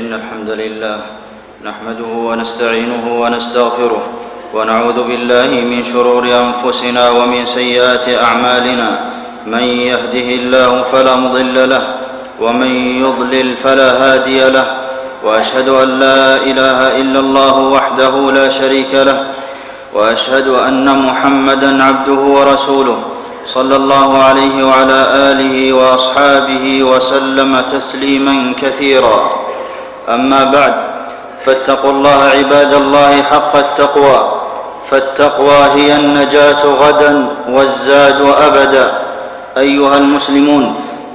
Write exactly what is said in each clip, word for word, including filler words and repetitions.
إن الحمد لله نحمده ونستعينه ونستغفره ونعوذ بالله من شرور أنفسنا ومن سيئات أعمالنا. من يهده الله فلا مضل له ومن يضلل فلا هادي له، وأشهد أن لا إله إلا الله وحده لا شريك له، وأشهد أن محمدًا عبده ورسوله صلى الله عليه وعلى آله وأصحابه وسلم تسليمًا كثيرًا. أما بعد، فاتقوا الله عباد الله حق التقوى، فالتقوى هي النجاة غدًا والزاد أبدًا. أيها المسلمون،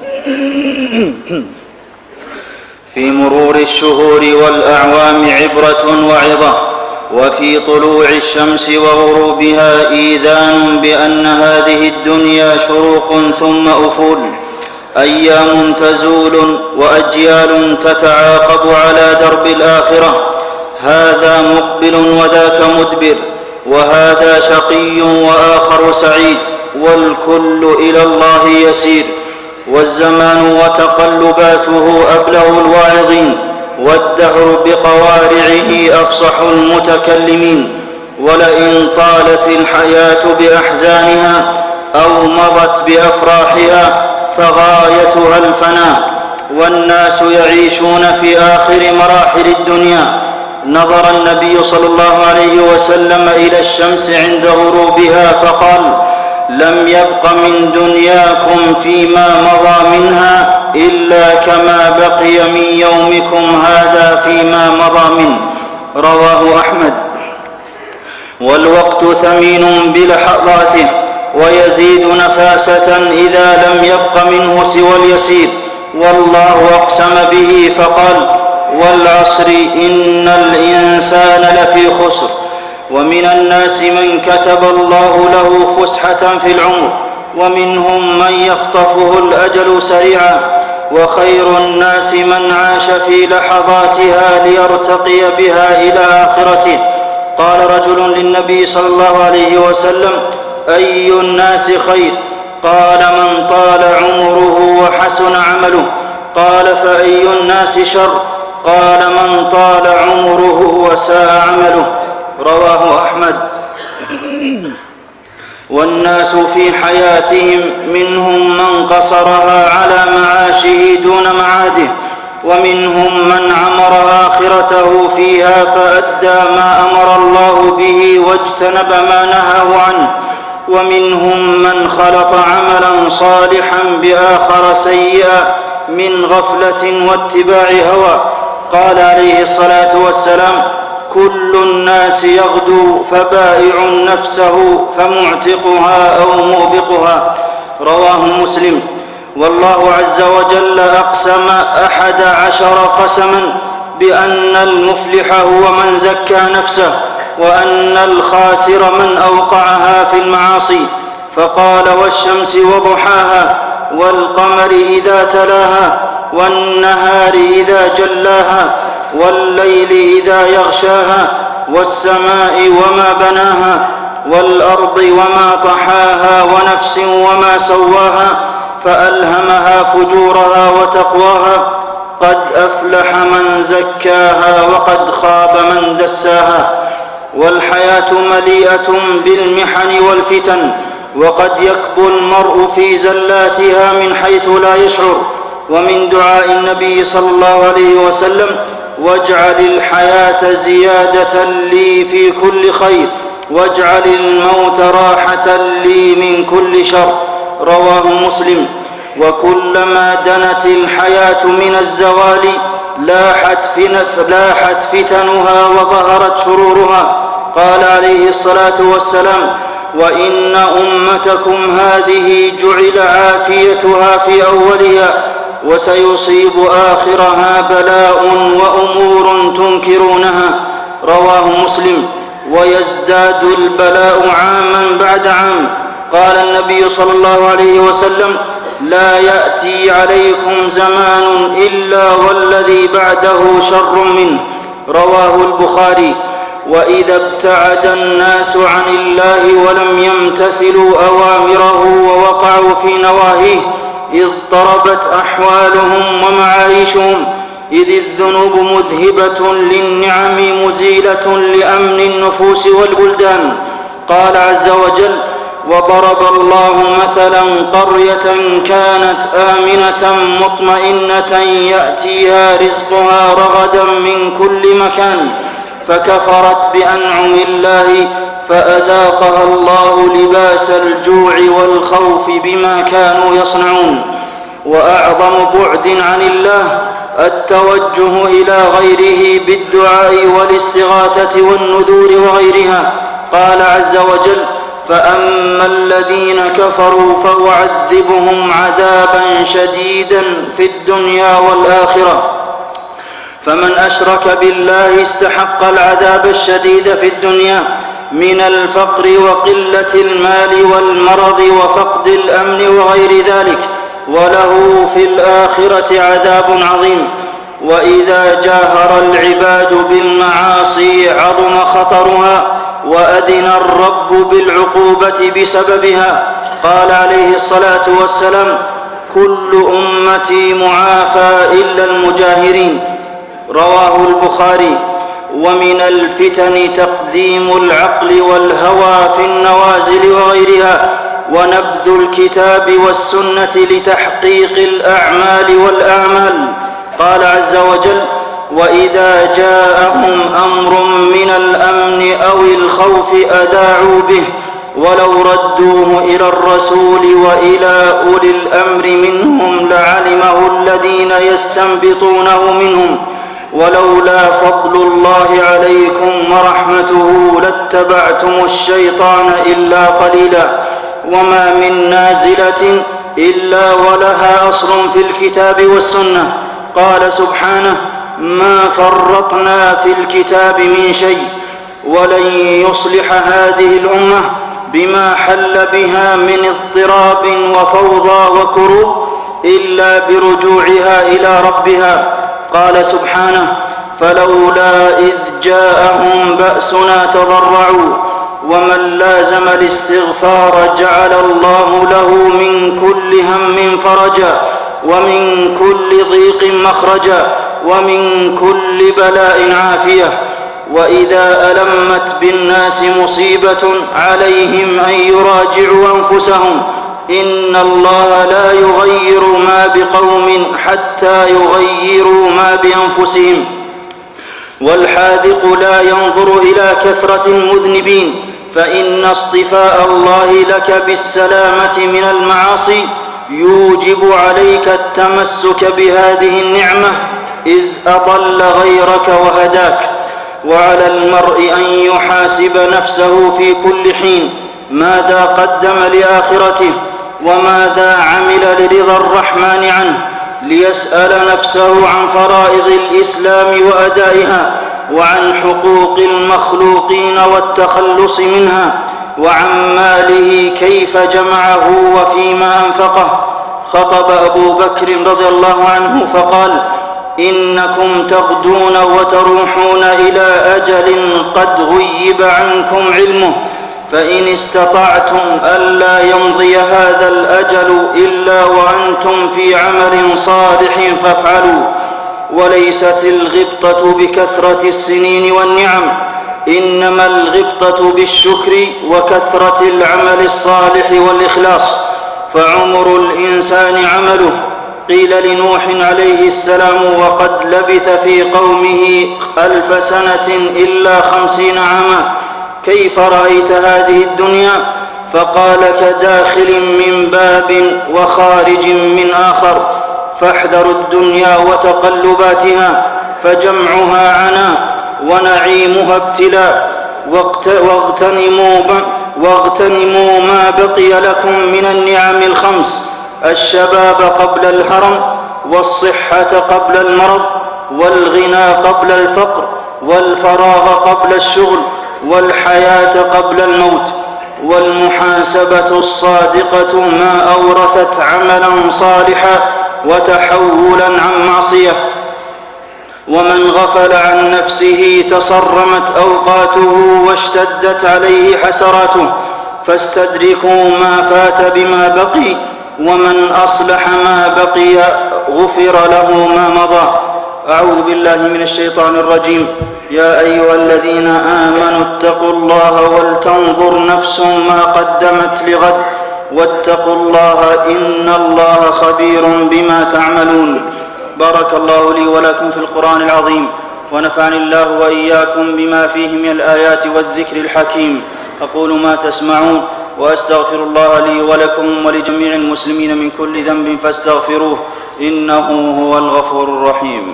في مرور الشهور والأعوام عبرة وعظة، وفي طلوع الشمس وغروبها إيذان بأن هذه الدنيا شروق ثم أفول، أيام تزول وأجيال تتعاقب على درب الآخرة، هذا مقبل وذاك مدبر، وهذا شقي وآخر سعيد، والكل إلى الله يسير. والزمان وتقلباته أبلغ الواعظين، والدهر بقوارعه أفصح المتكلمين. ولئن طالت الحياة بأحزانها أو مضت بأفراحها فغايتها الفناء، والناس يعيشون في آخر مراحل الدنيا. نظر النبي صلى الله عليه وسلم إلى الشمس عند غروبها فقال: لم يبق من دنياكم فيما مضى منها إلا كما بقي من يومكم هذا فيما مضى منه. رواه أحمد. والوقت ثمين بلحظاته، ويزيد نفاسة إذا لم يبق منه سوى اليسير. والله أقسم به فقال: والعصر إن الإنسان لفي خسر. ومن الناس من كتب الله له فسحة في العمر، ومنهم من يخطفه الأجل سريعا. وخير الناس من عاش في لحظاتها ليرتقي بها إلى آخرته. قال رجل للنبي صلى الله عليه وسلم: أي الناس خير؟ قال: من طال عمره وحسن عمله. قال: فأي الناس شر؟ قال: من طال عمره وساء عمله. رواه أحمد. والناس في حياتهم منهم من قصرها على معاشه دون معاده، ومنهم من عمر آخرته فيها فأدى ما أمر الله به واجتنب ما نهاه عنه، ومنهم من خلط عملا صالحا بآخر سيئا من غفلة واتباع هوى. قال عليه الصلاة والسلام: كل الناس يغدو فبائع نفسه فمعتقها أو موبقها. رواه مسلم. والله عز وجل أقسم أحد عشر قسما بأن المفلح هو من زكى نفسه، وأن الخاسر من أوقعها في المعاصي. فقال: والشمس وضحاها، والقمر إذا تلاها، والنهار إذا جلاها، والليل إذا يغشاها، والسماء وما بناها، والأرض وما طحاها، ونفس وما سواها، فألهمها فجورها وتقواها. قد أفلح من زكاها، وقد خاب من دساها. والحياة مليئة بالمحن والفتن، وقد يكبو المرء في زلاتها من حيث لا يشعر. ومن دعاء النبي صلى الله عليه وسلم: واجعل الحياة زيادة لي في كل خير، واجعل الموت راحة لي من كل شر. رواه مسلم. وكلما دنت الحياة من الزوال لاحت فتنها وظهرت شرورها. قال عليه الصلاة والسلام: وإن أمتكم هذه جعل عافيتها في أولها، وسيصيب آخرها بلاء وأمور تنكرونها. رواه مسلم. ويزداد البلاء عاما بعد عام. قال النبي صلى الله عليه وسلم: لا يأتي عليكم زمان إلا والذي بعده شر منه. رواه البخاري. وإذا ابتعد الناس عن الله ولم يمتثلوا أوامره ووقعوا في نواهيه اضطربت أحوالهم ومعايشهم. إذ الذنوب مذهبة للنعم مزيلة لأمن النفوس والبلدان. قال عز وجل: وضرب الله مثلا قرية كانت آمنة مطمئنة يأتيها رزقها رغدا من كل مكان فكفرت بأنعم الله فأذاقها الله لباس الجوع والخوف بما كانوا يصنعون. وأعظم بعد عن الله التوجه إلى غيره بالدعاء والاستغاثة والنذور وغيرها. قال عز وجل: فأما الذين كفروا فأعذبهم عذابا شديدا في الدنيا والآخرة. فمن أشرك بالله استحق العذاب الشديد في الدنيا من الفقر وقلة المال والمرض وفقد الأمن وغير ذلك، وله في الآخرة عذاب عظيم. وإذا جاهر العباد بالمعاصي عظم خطرها وأذن الرب بالعقوبة بسببها. قال عليه الصلاة والسلام: كل أمتي معافى إلا المجاهرين. رواه البخاري. ومن الفتن تقديم العقل والهوى في النوازل وغيرها، ونبذ الكتاب والسنة لتحقيق الأعمال والآمال. قال عز وجل: وإذا جاءهم أمر من الأمن أو الخوف أذاعوا به ولو ردوه إلى الرسول وإلى أولي الأمر منهم لعلمه الذين يستنبطونه منهم ولولا فضل الله عليكم ورحمته لاتبعتم الشيطان إلا قليلا. وما من نازلة إلا ولها أصل في الكتاب والسنة. قال سبحانه: ما فرطنا في الكتاب من شيء. ولن يصلح هذه الأمة بما حل بها من اضطراب وفوضى وكروب إلا برجوعها إلى ربها. قال سبحانه: فلولا إذ جاءهم بأسنا تضرعوا ومن لازم الاستغفار جعل الله له من كل هم فرجا ومن كل ضيق مخرجا ومن كل بلاء عافية. وإذا ألمت بالناس مصيبة عليهم أن يراجعوا أنفسهم إن الله لا يغير ما بقوم حتى يغيروا ما بأنفسهم. والحاذق لا ينظر إلى كثرة المذنبين، فإن اصطفاء الله لك بالسلامة من المعاصي يوجب عليك التمسك بهذه النعمة إذ أضل غيرك وهداك. وعلى المرء أن يحاسب نفسه في كل حين ماذا قدم لآخرته وماذا عمل لرضا الرحمن عنه، ليسأل نفسه عن فرائض الإسلام وأدائها، وعن حقوق المخلوقين والتخلص منها، وعن ماله كيف جمعه وفيما أنفقه. خطب أبو بكر رضي الله عنه فقال: إنكم تغدون وتروحون إلى أجل قد غيب عنكم علمه، فإن استطعتم ألا يمضي هذا الأجل إلا وأنتم في عمل صالح فافعلوا. وليست الغبطة بكثرة السنين والنعم، إنما الغبطة بالشكر وكثرة العمل الصالح والإخلاص. فعمر الإنسان عمله. قيل لنوح عليه السلام وقد لبث في قومه ألف سنة إلا خمسين عاما: كيف رأيت هذه الدنيا؟ فقال: كداخل من باب وخارج من آخر. فاحذروا الدنيا وتقلباتها، فجمعها عناء ونعيمها ابتلاء. واغتنموا, واغتنموا ما بقي لكم من النعم الخمس: الشباب قبل الهرم، والصحة قبل المرض، والغنى قبل الفقر، والفراغ قبل الشغل، والحياة قبل الموت. والمحاسبة الصادقة ما أورثت عملا صالحا وتحولا عن معصية. ومن غفل عن نفسه تصرمت أوقاته واشتدت عليه حسراته، فاستدركوا ما فات بما بقي، ومن أصلح ما بقي غفر له ما مضى. أعوذ بالله من الشيطان الرجيم. يا أيها الذين آمنوا اتقوا الله ولتنظر نفس ما قدمت لغد واتقوا الله إن الله خبير بما تعملون. بارك الله لي ولكم في القرآن العظيم، ونفعني الله وإياكم بما فيه من الآيات والذكر الحكيم. أقول ما تسمعون وأستغفر الله لي ولكم ولجميع المسلمين من كل ذنب فاستغفروه إنه هو الغفور الرحيم.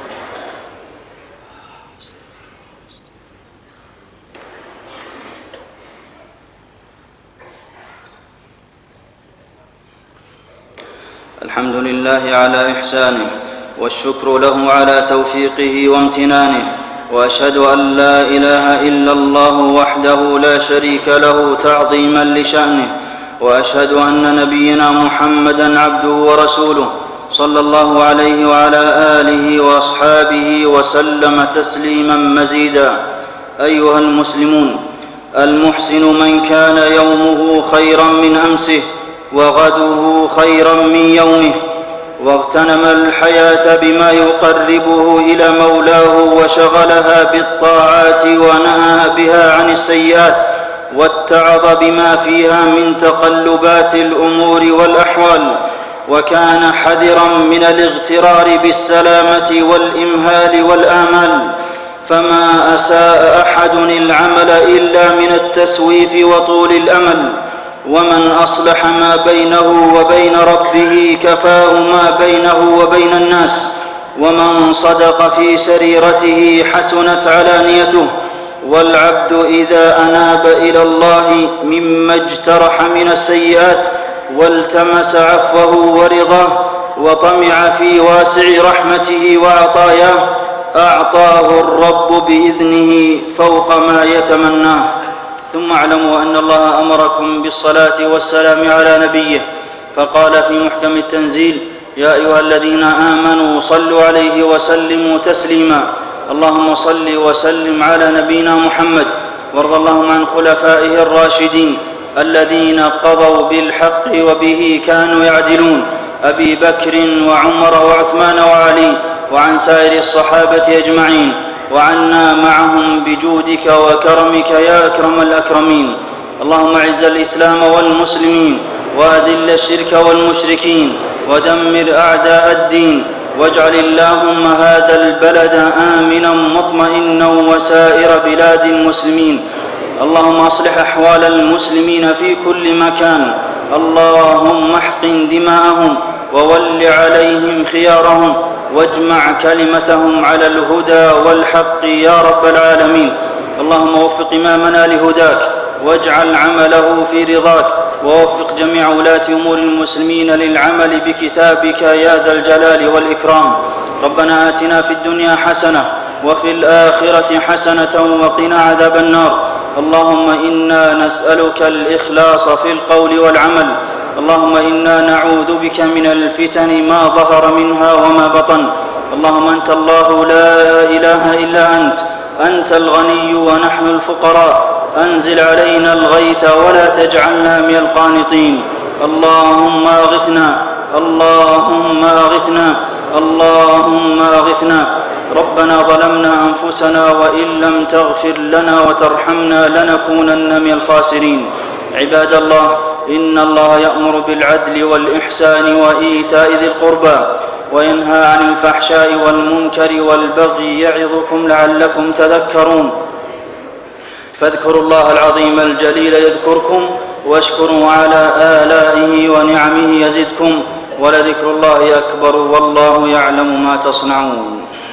الحمد لله على إحسانه، والشكر له على توفيقه وامتنانه، وأشهد أن لا إله إلا الله وحده لا شريك له تعظيما لشأنه، وأشهد أن نبينا محمدا عبده ورسوله صلى الله عليه وعلى آله وأصحابه وسلم تسليما مزيدا. أيها المسلمون، المحسن من كان يومه خيرا من أمسه وغده خيرا من يومه، واغتنم الحياة بما يقربه إلى مولاه وشغلها بالطاعات ونهى بها عن السيئات، واتعظ بما فيها من تقلبات الأمور والأحوال، وكان حذرا من الاغترار بالسلامة والإمهال والآمال. فما أساء أحد العمل إلا من التسويف وطول الأمل، ومن أصلح ما بينه وبين ربه كفاه ما بينه وبين الناس، ومن صدق في سريرته حسنت علانيته. والعبد إذا أناب إلى الله مما اجترح من السيئات والتمس عفوه ورضاه وطمع في واسع رحمته وعطاياه، أعطاه الرب بإذنه فوق ما يتمناه. ثم اعلموا أن الله أمركم بالصلاة والسلام على نبيه، فقال في محكم التنزيل: يا أيها الذين آمنوا صلوا عليه وسلموا تسليما. اللهم صل وسلم على نبينا محمد، وارض اللهم عن خلفائه الراشدين الذين قضوا بالحق وبه كانوا يعدلون، أبي بكر وعمر وعثمان وعلي، وعن سائر الصحابة أجمعين، وعنا معهم بجودك وكرمك يا أكرم الأكرمين. اللهم أعز الإسلام والمسلمين، وأذل الشرك والمشركين، ودمر أعداء الدين، واجعل اللهم هذا البلد آمنا مطمئنا وسائر بلاد المسلمين. اللهم أصلح أحوال المسلمين في كل مكان. اللهم احقن دماءهم وول عليهم خيارهم، واجمع كلمتهم على الهدى والحق يا رب العالمين. اللهم وفق إمامنا لهداك، واجعل عمله في رضاك، ووفق جميع ولاة أمور المسلمين للعمل بكتابك يا ذا الجلال والإكرام. ربنا آتنا في الدنيا حسنة وفي الآخرة حسنة وقنا عذاب النار. اللهم إنا نسألك الإخلاص في القول والعمل. اللهم إنا نعوذ بك من الفتن ما ظهر منها وما بطن. اللهم أنت الله لا إله إلا أنت، أنت الغني ونحن الفقراء. أنزل علينا الغيث ولا تجعلنا من القانطين. اللهم أغثنا، اللهم أغثنا، اللهم أغثنا. ربنا ظلمنا أنفسنا وإن لم تغفر لنا وترحمنا لنكونن من الخاسرين. عباد الله، إن الله يأمر بالعدل والإحسان وإيتاء ذي القربى، وينهى عن الفحشاء والمنكر والبغي يعظكم لعلكم تذكرون. فاذكروا الله العظيم الجليل يذكركم، واشكروا على آلائه ونعمه يزدكم، ولذكر الله أكبر والله يعلم ما تصنعون.